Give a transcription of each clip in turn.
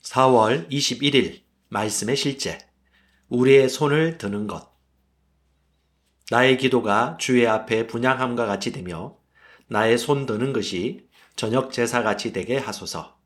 4월 21일 말씀의 실제. 우리의 손을 드는 것. 나의 기도가 주의 앞에 분향함과 같이 되며 나의 손 드는 것이 저녁 제사같이 되게 하소서.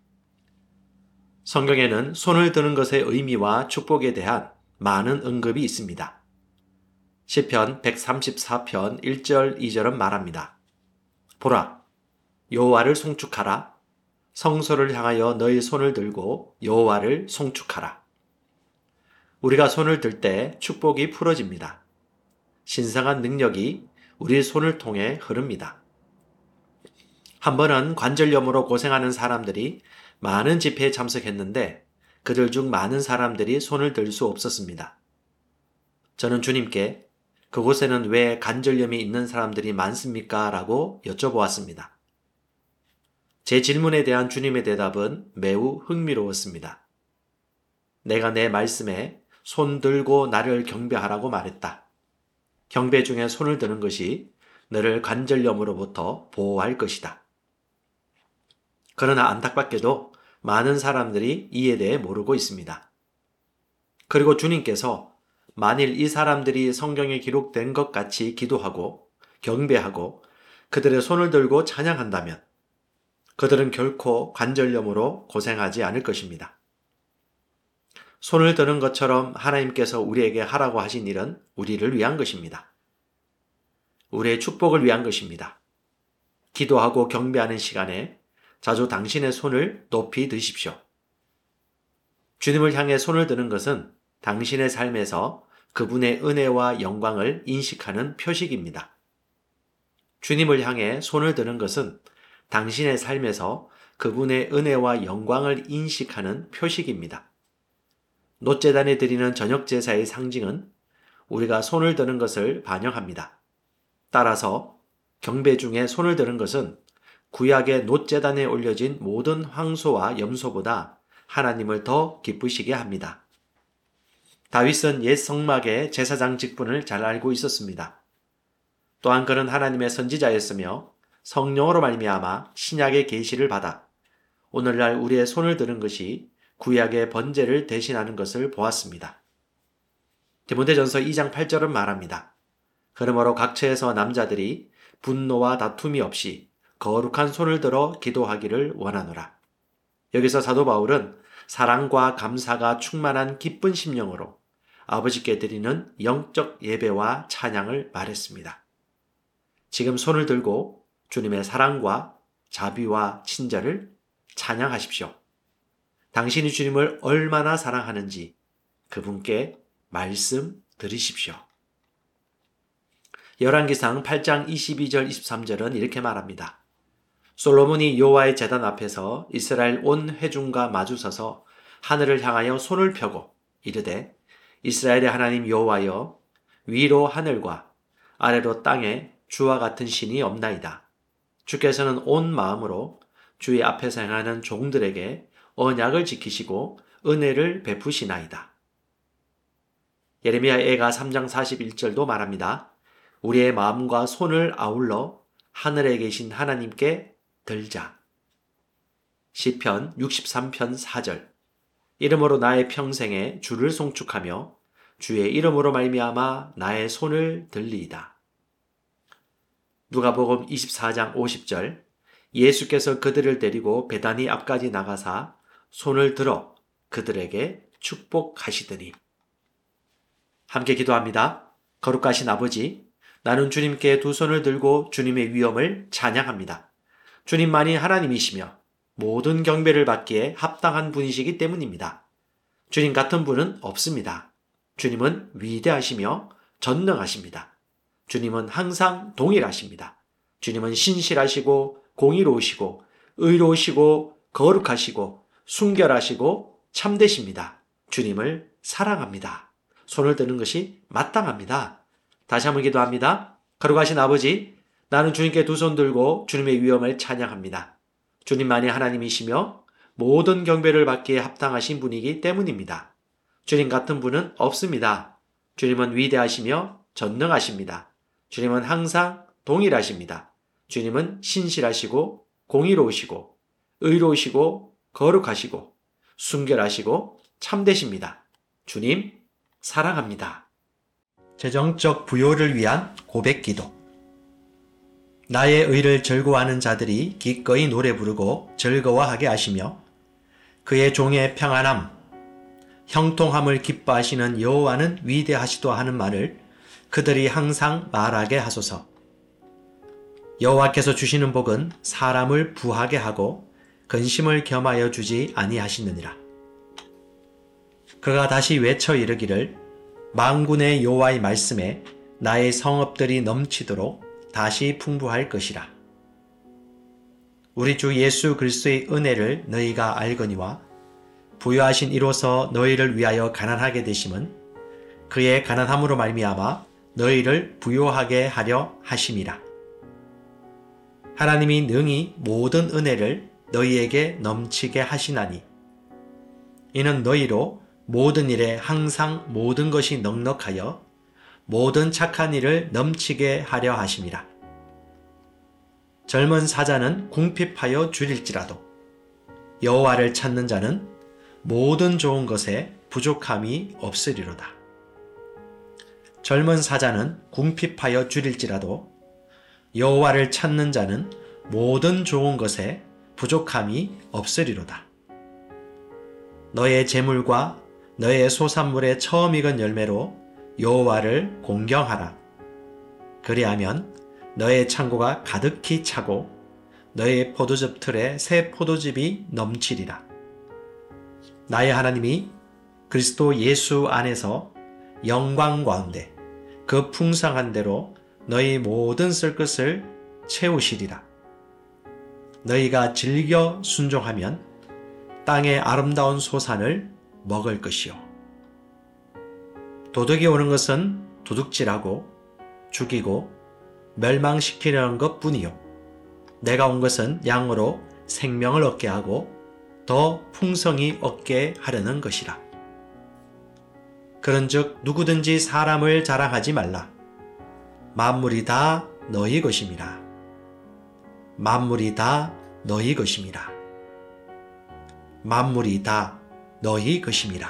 성경에는 손을 드는 것의 의미와 축복에 대한 많은 언급이 있습니다. 시편 134편 1절 2절은 말합니다. 보라, 여호와를 송축하라. 성소를 향하여 너희 손을 들고 여호와를 송축하라. 우리가 손을 들 때 축복이 풀어집니다. 신성한 능력이 우리 손을 통해 흐릅니다. 한 번은 관절염으로 고생하는 사람들이 많은 집회에 참석했는데 그들 중 많은 사람들이 손을 들 수 없었습니다. 저는 주님께 그곳에는 왜 관절염이 있는 사람들이 많습니까? 라고 여쭤보았습니다. 제 질문에 대한 주님의 대답은 매우 흥미로웠습니다. 내가 내 말씀에 손 들고 나를 경배하라고 말했다. 경배 중에 손을 드는 것이 너를 관절염으로부터 보호할 것이다. 그러나 안타깝게도 많은 사람들이 이에 대해 모르고 있습니다. 그리고 주님께서 만일 이 사람들이 성경에 기록된 것 같이 기도하고 경배하고 그들의 손을 들고 찬양한다면 그들은 결코 관절염으로 고생하지 않을 것입니다. 손을 드는 것처럼 하나님께서 우리에게 하라고 하신 일은 우리를 위한 것입니다. 우리의 축복을 위한 것입니다. 기도하고 경배하는 시간에 자주 당신의 손을 높이 드십시오. 주님을 향해 손을 드는 것은 당신의 삶에서 그분의 은혜와 영광을 인식하는 표식입니다. 주님을 향해 손을 드는 것은 당신의 삶에서 그분의 은혜와 영광을 인식하는 표식입니다. 놋제단에 드리는 저녁 제사의 상징은 우리가 손을 드는 것을 반영합니다. 따라서 경배 중에 손을 드는 것은 구약의 놋제단에 올려진 모든 황소와 염소보다 하나님을 더 기쁘시게 합니다. 다윗은 옛 성막의 제사장 직분을 잘 알고 있었습니다. 또한 그는 하나님의 선지자였으며 성령으로 말미암아 신약의 계시를 받아 오늘날 우리의 손을 드는 것이 구약의 번제를 대신하는 것을 보았습니다. 디모데전서 2장 8절은 말합니다. 그러므로 각처에서 남자들이 분노와 다툼이 없이 거룩한 손을 들어 기도하기를 원하노라. 여기서 사도 바울은 사랑과 감사가 충만한 기쁜 심령으로 아버지께 드리는 영적 예배와 찬양을 말했습니다. 지금 손을 들고 주님의 사랑과 자비와 친절을 찬양하십시오. 당신이 주님을 얼마나 사랑하는지 그분께 말씀 드리십시오. 열왕기상 8장 22절 23절은 이렇게 말합니다. 솔로몬이 여호와의 제단 앞에서 이스라엘 온 회중과 마주서서 하늘을 향하여 손을 펴고 이르되 이스라엘의 하나님 여호와여 위로 하늘과 아래로 땅에 주와 같은 신이 없나이다. 주께서는 온 마음으로 주의 앞에서 행하는 종들에게 언약을 지키시고 은혜를 베푸시나이다. 예레미야 애가 3장 41절도 말합니다. 우리의 마음과 손을 아울러 하늘에 계신 하나님께 들자. 시편 63편 4절. 이름으로 나의 평생에 주를 송축하며 주의 이름으로 말미암아 나의 손을 들리이다. 누가복음 24장 50절. 예수께서 그들을 데리고 베다니 앞까지 나가사 손을 들어 그들에게 축복하시더니. 함께 기도합니다. 거룩하신 아버지, 나는 주님께 두 손을 들고 주님의 위엄을 찬양합니다. 주님만이 하나님이시며 모든 경배를 받기에 합당한 분이시기 때문입니다. 주님 같은 분은 없습니다. 주님은 위대하시며 전능하십니다. 주님은 항상 동일하십니다. 주님은 신실하시고 공의로우시고 의로우시고 거룩하시고 순결하시고 참되십니다. 주님을 사랑합니다. 손을 드는 것이 마땅합니다. 다시 한번 기도합니다. 거룩하신 아버지, 나는 주님께 두 손 들고 주님의 위엄을 찬양합니다. 주님만이 하나님이시며 모든 경배를 받기에 합당하신 분이기 때문입니다. 주님 같은 분은 없습니다. 주님은 위대하시며 전능하십니다. 주님은 항상 동일하십니다. 주님은 신실하시고 공의로우시고 의로우시고 거룩하시고 순결하시고 참되십니다. 주님, 사랑합니다. 재정적 부요를 위한 고백 기도. 나의 의를 즐거워하는 자들이 기꺼이 노래 부르고 즐거워하게 하시며 그의 종의 평안함, 형통함을 기뻐하시는 여호와는 위대하시도 하는 말을 그들이 항상 말하게 하소서. 여호와께서 주시는 복은 사람을 부하게 하고 근심을 겸하여 주지 아니하시느니라. 그가 다시 외쳐 이르기를 만군의 여호와의 말씀에 나의 성읍들이 넘치도록 다시 풍부할 것이라. 우리 주 예수 그리스도의 은혜를 너희가 알거니와 부요하신 이로서 너희를 위하여 가난하게 되심은 그의 가난함으로 말미암아 너희를 부요하게 하려 하심이라. 하나님이 능히 모든 은혜를 너희에게 넘치게 하시나니 이는 너희로 모든 일에 항상 모든 것이 넉넉하여 모든 착한 일을 넘치게 하려 하심이라. 젊은 사자는 궁핍하여 줄일지라도 여호와를 찾는 자는 모든 좋은 것에 부족함이 없으리로다. 젊은 사자는 궁핍하여 줄일지라도 여호와를 찾는 자는 모든 좋은 것에 부족함이 없으리로다. 너의 재물과 너의 소산물의 처음 익은 열매로 여호와를 공경하라. 그리하면 너의 창고가 가득히 차고 너의 포도즙 틀에 새 포도즙이 넘치리라. 나의 하나님이 그리스도 예수 안에서 영광 가운데 그 풍성한 대로 너희 모든 쓸 것을 채우시리라. 너희가 즐겨 순종하면 땅의 아름다운 소산을 먹을 것이요. 도둑이 오는 것은 도둑질하고 죽이고 멸망시키려는 것뿐이요. 내가 온 것은 양으로 생명을 얻게 하고 더 풍성히 얻게 하려는 것이라. 그런즉 누구든지 사람을 자랑하지 말라. 만물이 다 너희 것임이라. 만물이 다 너희 것임이라. 만물이 다 너희 것임이라.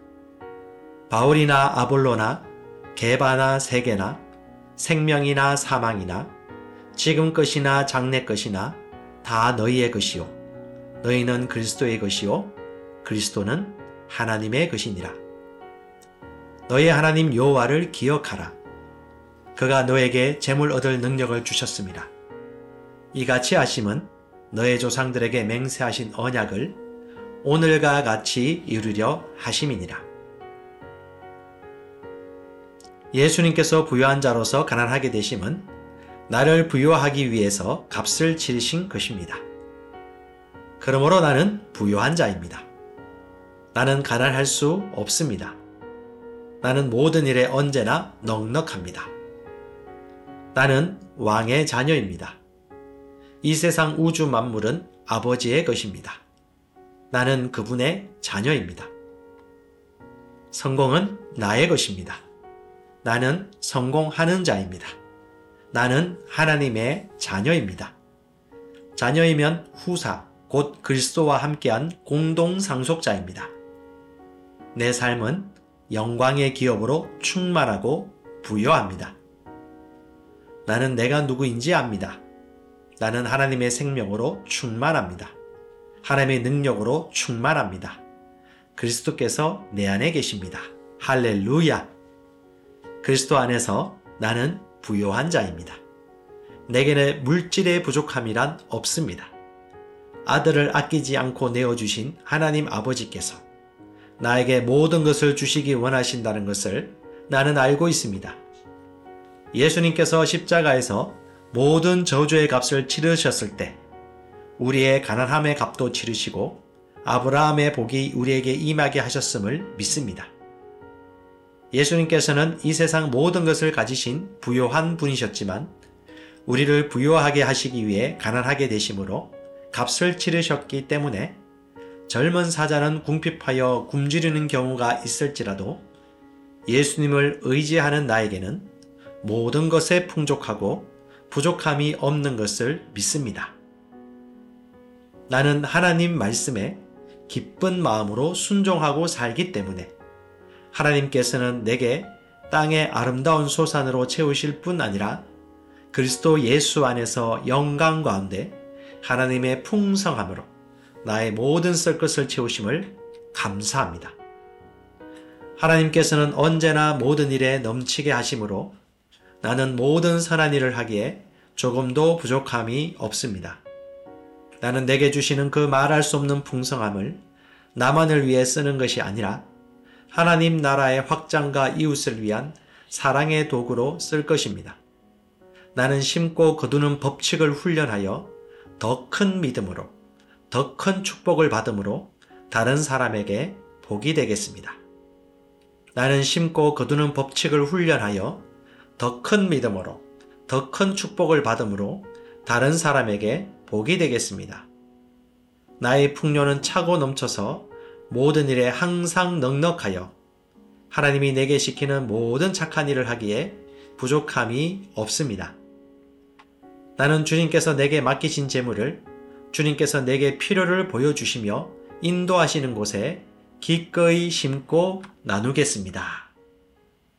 바울이나 아볼로나 게바나 세게나 생명이나 사망이나 지금 것이나 장래 것이나 다 너희의 것이요 너희는 그리스도의 것이요 그리스도는 하나님의 것이니라. 너희 하나님 여호와를 기억하라. 그가 너에게 재물 얻을 능력을 주셨습니다. 이같이 하심은 너의 조상들에게 맹세하신 언약을 오늘과 같이 이루려 하심이니라. 예수님께서 부유한 자로서 가난하게 되심은 나를 부유하기 위해서 값을 치르신 것입니다. 그러므로 나는 부유한 자입니다. 나는 가난할 수 없습니다. 나는 모든 일에 언제나 넉넉합니다. 나는 왕의 자녀입니다. 이 세상 우주 만물은 아버지의 것입니다. 나는 그분의 자녀입니다. 성공은 나의 것입니다. 나는 성공하는 자입니다. 나는 하나님의 자녀입니다. 자녀이면 후사, 곧 그리스도와 함께한 공동 상속자입니다. 내 삶은 영광의 기업으로 충만하고 부유합니다. 나는 내가 누구인지 압니다. 나는 하나님의 생명으로 충만합니다. 하나님의 능력으로 충만합니다. 그리스도께서 내 안에 계십니다. 할렐루야! 그리스도 안에서 나는 부요한 자입니다. 내게는 물질의 부족함이란 없습니다. 아들을 아끼지 않고 내어주신 하나님 아버지께서 나에게 모든 것을 주시기 원하신다는 것을 나는 알고 있습니다. 예수님께서 십자가에서 모든 저주의 값을 치르셨을 때 우리의 가난함의 값도 치르시고 아브라함의 복이 우리에게 임하게 하셨음을 믿습니다. 예수님께서는 이 세상 모든 것을 가지신 부요한 분이셨지만 우리를 부요하게 하시기 위해 가난하게 되심으로 값을 치르셨기 때문에 젊은 사자는 궁핍하여 굶주리는 경우가 있을지라도 예수님을 의지하는 나에게는 모든 것에 풍족하고 부족함이 없는 것을 믿습니다. 나는 하나님 말씀에 기쁜 마음으로 순종하고 살기 때문에 하나님께서는 내게 땅의 아름다운 소산으로 채우실 뿐 아니라 그리스도 예수 안에서 영광 가운데 하나님의 풍성함으로 나의 모든 쓸 것을 채우심을 감사합니다. 하나님께서는 언제나 모든 일에 넘치게 하심으로 나는 모든 선한 일을 하기에 조금도 부족함이 없습니다. 나는 내게 주시는 그 말할 수 없는 풍성함을 나만을 위해 쓰는 것이 아니라 하나님 나라의 확장과 이웃을 위한 사랑의 도구로 쓸 것입니다. 나는 심고 거두는 법칙을 훈련하여 더 큰 믿음으로, 더 큰 축복을 받음으로 다른 사람에게 복이 되겠습니다. 나는 심고 거두는 법칙을 훈련하여 더 큰 믿음으로, 더 큰 축복을 받음으로 다른 사람에게 복이 되겠습니다. 나의 풍요는 차고 넘쳐서 모든 일에 항상 넉넉하여 하나님이 내게 시키는 모든 착한 일을 하기에 부족함이 없습니다. 나는 주님께서 내게 맡기신 재물을 주님께서 내게 필요를 보여주시며 인도하시는 곳에 기꺼이 심고 나누겠습니다.